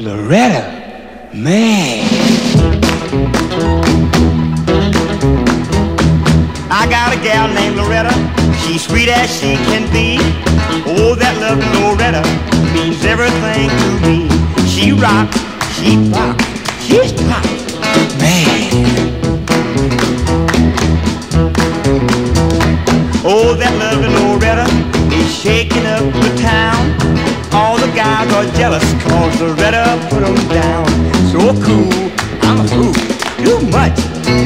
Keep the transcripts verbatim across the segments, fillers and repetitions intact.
Loretta, man. I got a gal named Loretta, she's sweet as she can be. Oh, that lovely Loretta means everything to me. She rock, she pop, she's pop, Man. oh, that lovely Loretta is shaking up the town. All the guys are jealous cause Loretta put them down. So cool, I'm a fool, too much.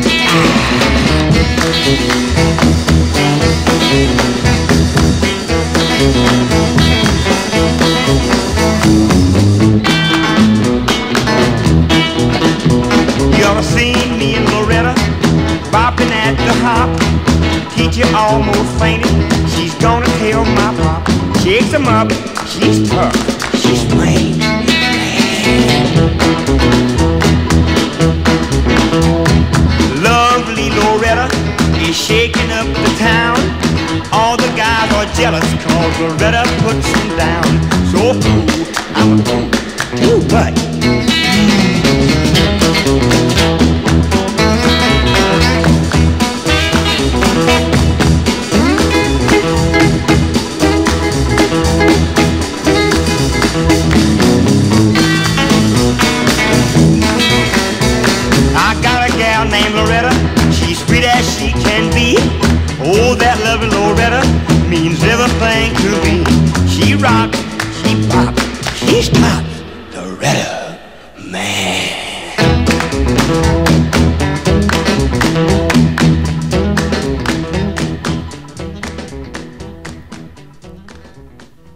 You ought to see me and Loretta bopping at the hop. Teacher almost fainted, she's gonna tell my pop. Shakes him up, she's tough, she's plain. Lovely Loretta is shaking up the town. All the guys are jealous cause Loretta puts them down. So cool, I'm a fool, too much. I got a gal named Loretta, she's sweet as she can be. Oh, that lovely Loretta means everything to me. She rock, she pop, she's top, Loretta.